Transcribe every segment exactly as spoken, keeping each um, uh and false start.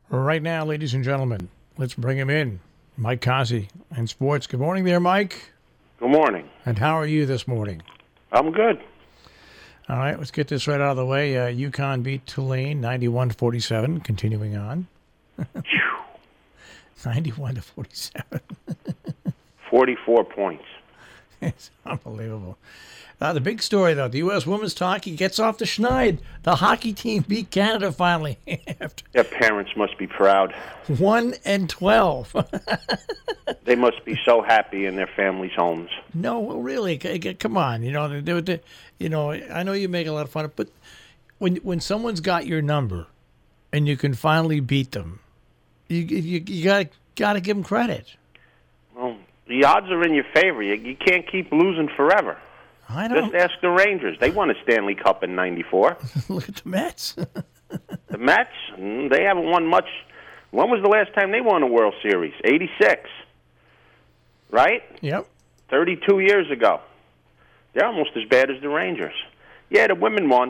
Right now, ladies and gentlemen, let's bring him in. Mike Cossey and Sports. Good morning there, Mike. Good morning. And how are you this morning? I'm good. All right, let's get this right out of the way. Uh, UConn beat Tulane ninety-one to forty-seven. Continuing on. ninety-one to forty-seven. forty-four points. It's unbelievable. Uh, the big story, though, the U S women's hockey gets off the schneid. The hockey team beat Canada finally. After Their parents must be proud. one and twelve. They must be so happy in their families' homes. No, really, c- c- come on. You know, they, they, you know. I know you make a lot of fun of it, but when when someone's got your number and you can finally beat them, you you, you got got to give them credit. Well, the odds are in your favor. You, you can't keep losing forever. I don't. Just ask the Rangers. They won a Stanley Cup in ninety-four. Look at the Mets. The Mets, mm, they haven't won much. When was the last time they won a World Series? eighty-six. Right? Yep. thirty-two years ago. They're almost as bad as the Rangers. Yeah, the women won.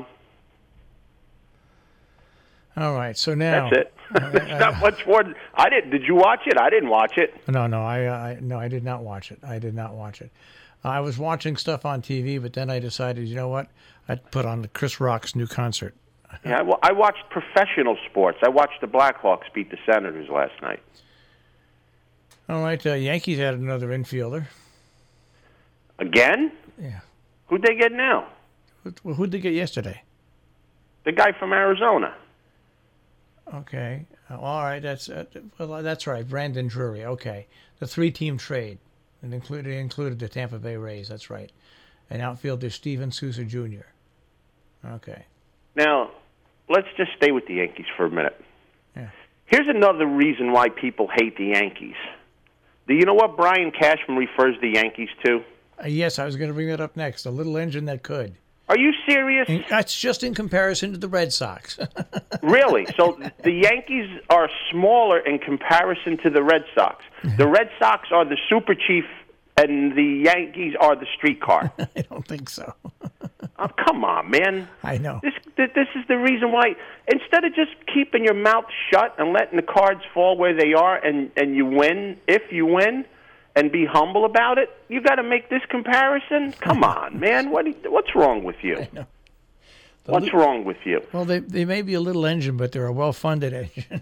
All right, so now That's it. There's not much more. I didn't. Did you watch it? I didn't watch it. No, no, I, I no, I did not watch it. I did not watch it. I was watching stuff on T V, but then I decided, you know what? I'd put on Chris Rock's new concert. Yeah, well, I watched professional sports. I watched the Blackhawks beat the Senators last night. All right, uh, Yankees had another infielder. Again? Yeah. Who'd they get now? Who, who'd they get yesterday? The guy from Arizona. Okay. Uh, all right. That's uh, well. That's right. Brandon Drury. Okay. The three-team trade, and included included the Tampa Bay Rays. That's right. And outfielder Steven Souza Junior Okay. Now, let's just stay with the Yankees for a minute. Yeah. Here's another reason why people hate the Yankees. Do you know what Brian Cashman refers the Yankees to? Uh, yes, I was going to bring that up next. A little engine that could. Are you serious? And that's just in comparison to the Red Sox. Really? So the Yankees are smaller in comparison to the Red Sox. The Red Sox are the Super Chief, and the Yankees are the streetcar. I don't think so. Oh, come on, man. I know. This this is the reason why, instead of just keeping your mouth shut and letting the cards fall where they are and, and you win, if you win, and be humble about it, you got to make this comparison? Come on, man. What what's wrong with you? I know. The What's li- wrong with you? Well, they they may be a little engine, but they're a well-funded engine.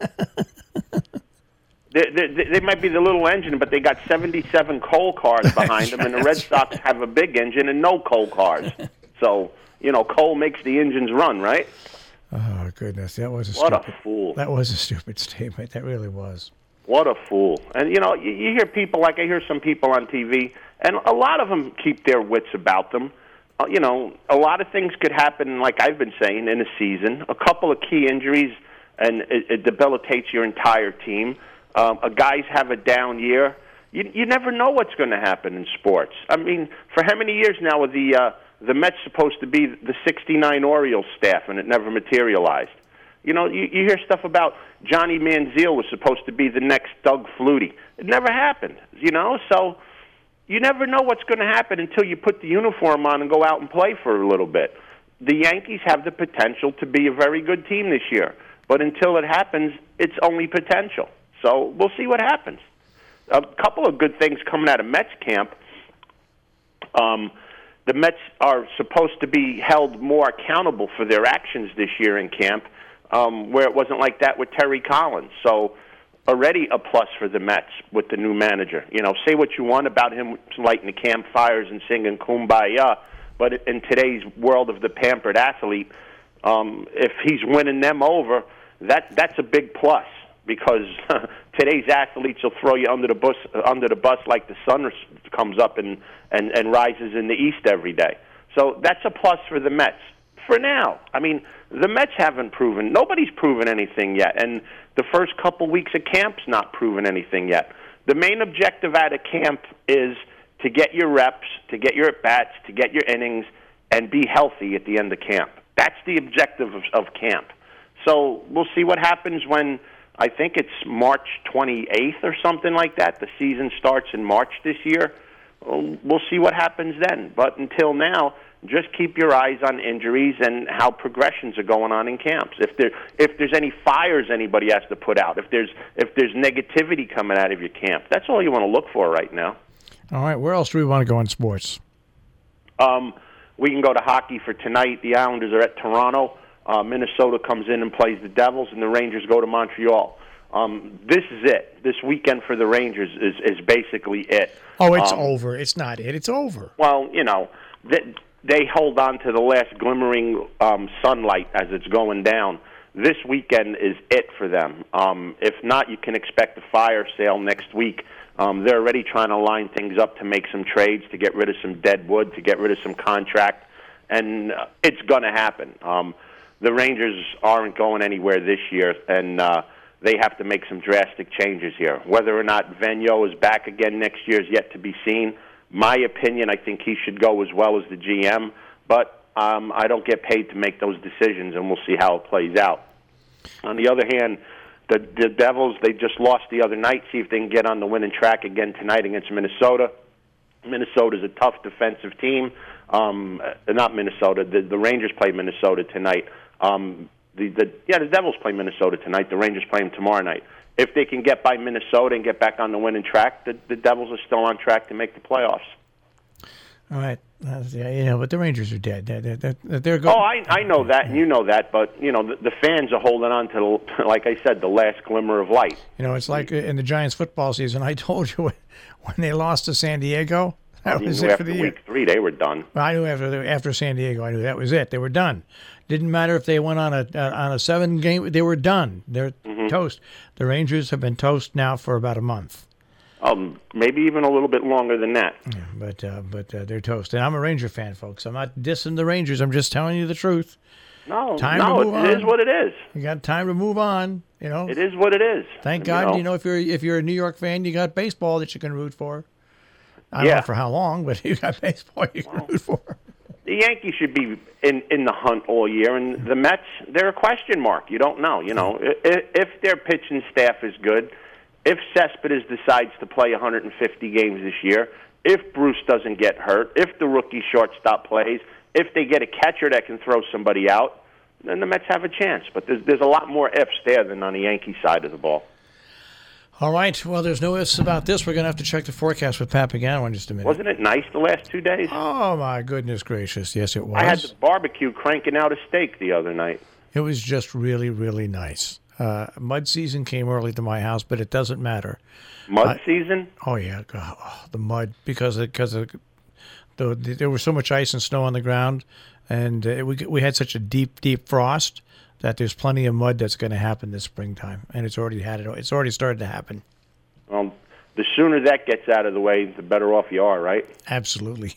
They, they, they might be the little engine, but they got seventy-seven coal cars behind them, and the Red Sox have a big engine and no coal cars. So, you know, coal makes the engines run, right? Oh, goodness. That was a What stupid, a fool. That was a stupid statement. That really was. What a fool. And, you know, you, you hear people, like I hear some people on T V, and a lot of them keep their wits about them. Uh, you know, a lot of things could happen, like I've been saying, in a season. A couple of key injuries, and it, it debilitates your entire team. Um, a guys have a down year. You, you never know what's going to happen in sports. I mean, for how many years now are the uh, the Mets supposed to be the sixty-nine Orioles staff, and it never materialized? You know, you, you hear stuff about Johnny Manziel was supposed to be the next Doug Flutie. It never happened, you know? So you never know what's going to happen until you put the uniform on and go out and play for a little bit. The Yankees have the potential to be a very good team this year, but until it happens, it's only potential. So we'll see what happens. A couple of good things coming out of Mets camp. Um, the Mets are supposed to be held more accountable for their actions this year in camp, um, where it wasn't like that with Terry Collins. So already a plus for the Mets with the new manager. You know, say what you want about him lighting the campfires and singing Kumbaya, but in today's world of the pampered athlete, um, if he's winning them over, that that's a big plus. Because today's athletes will throw you under the bus, under the bus like the sun comes up and, and, and rises in the east every day. So that's a plus for the Mets. For now, I mean, the Mets haven't proven. Nobody's proven anything yet. And the first couple weeks of camp's not proven anything yet. The main objective out of camp is to get your reps, to get your at-bats, to get your innings, and be healthy at the end of camp. That's the objective of, of camp. So we'll see what happens when... I think it's March twenty-eighth or something like that. The season starts in March this year. We'll see what happens then. But until now, just keep your eyes on injuries and how progressions are going on in camps. If there if there's any fires anybody has to put out, if there's if there's negativity coming out of your camp, that's all you want to look for right now. All right, where else do we want to go in sports? Um, we can go to hockey for tonight. The Islanders are at Toronto. Uh, Minnesota comes in and plays the Devils, and the Rangers go to Montreal. Um, this is it. This weekend for the Rangers is, is basically it. Oh, it's um, over. It's not it. It's over. Well, you know, they, they hold on to the last glimmering um, sunlight as it's going down. This weekend is it for them. Um, if not, you can expect a fire sale next week. Um, they're already trying to line things up to make some trades, to get rid of some dead wood, to get rid of some contract, and uh, it's going to happen. Um, the Rangers aren't going anywhere this year, and uh, they have to make some drastic changes here. Whether or not Vigneault is back again next year is yet to be seen. My opinion, I think he should go as well as the G M, but um, I don't get paid to make those decisions, and we'll see how it plays out. On the other hand, the, the Devils, they just lost the other night. See if they can get on the winning track again tonight against Minnesota. Minnesota's a tough defensive team. Um, not Minnesota. The, the Rangers play Minnesota tonight. Um, the, the yeah, the Devils play Minnesota tonight. The Rangers play them tomorrow night. If they can get by Minnesota and get back on the winning track, the, the Devils are still on track to make the playoffs. All right, uh, yeah, you know, but the Rangers are dead. They're, they're, they're going. Oh, I I know that, and you know that, but you know the, the fans are holding on to, the, like I said, the last glimmer of light. You know, it's like in the Giants football season. I told you when they lost to San Diego, that you was knew it after for the week year. three, they were done. Well, I knew after after San Diego, I knew that was it. They were done. Didn't matter if they went on a uh, on a seven game. They were done. They're mm-hmm. toast. The Rangers have been toast now for about a month. Um, maybe even a little bit longer than that. Yeah, but uh, but uh, they're toast. And I'm a Ranger fan, folks. I'm not dissing the Rangers. I'm just telling you the truth. No, time no, to move it on. is what it is. You got time to move on. You know, it is what it is. Thank you God. Know. You know, if you're if you're a New York fan, you got baseball that you can root for. I don't yeah. know for how long, but you got baseball you can well, root for. The Yankees should be in, in the hunt all year, and the Mets, they're a question mark. You don't know. You know, if, if their pitching staff is good, if Cespedes decides to play one hundred fifty games this year, if Bruce doesn't get hurt, if the rookie shortstop plays, if they get a catcher that can throw somebody out, then the Mets have a chance. But there's, there's a lot more ifs there than on the Yankee side of the ball. All right. Well, there's no ifs about this. We're going to have to check the forecast with Pat Pagano in just a minute. Wasn't it nice the last two days? Oh, my goodness gracious. Yes, it was. I had the barbecue cranking out a steak the other night. It was just really, really nice. Uh, mud season came early to my house, but it doesn't matter. Mud uh, season? Oh, yeah. Oh, the mud, because of, because of the, the, there was so much ice and snow on the ground, and uh, we, we had such a deep, deep frost that there's plenty of mud that's going to happen this springtime, and it's already had it. It's already started to happen. Well, the sooner that gets out of the way, the better off you are, right? Absolutely,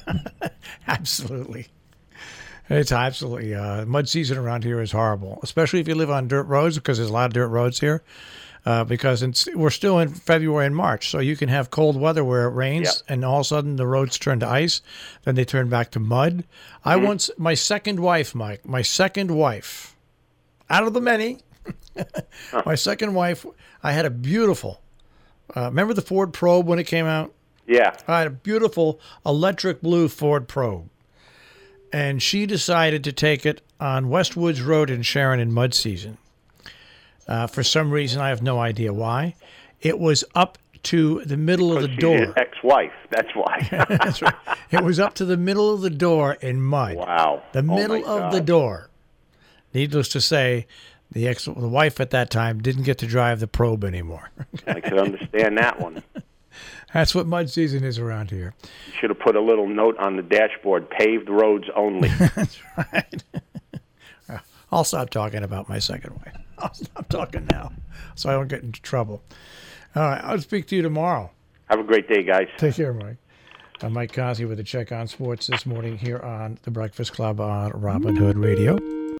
absolutely. It's absolutely uh, mud season around here is horrible, especially if you live on dirt roads, because there's a lot of dirt roads here. Uh, because it's, we're still in February and March, so you can have cold weather where it rains, yep. and all of a sudden the roads turn to ice, then they turn back to mud. Mm-hmm. I once, my second wife, Mike, my second wife, out of the many, huh. my second wife, I had a beautiful, uh, remember the Ford Probe when it came out? Yeah. I had a beautiful electric blue Ford Probe, and she decided to take it on Westwoods Road in Sharon in mud season. Uh, for some reason, I have no idea why. It was up to the middle of the door. She's your ex-wife. That's why. That's right. It was up to the middle of the door in mud. Wow. The middle oh of the door. Needless to say, the ex, the wife at that time didn't get to drive the Probe anymore. I could understand that one. That's what mud season is around here. You should have put a little note on the dashboard: paved roads only. That's right. I'll stop talking about my second wife. I'll stop talking now so I don't get into trouble. All right, I'll speak to you tomorrow. Have a great day, guys. Take care, Mike. I'm Mike Cosby with a check on sports this morning here on The Breakfast Club on Robin Hood Radio.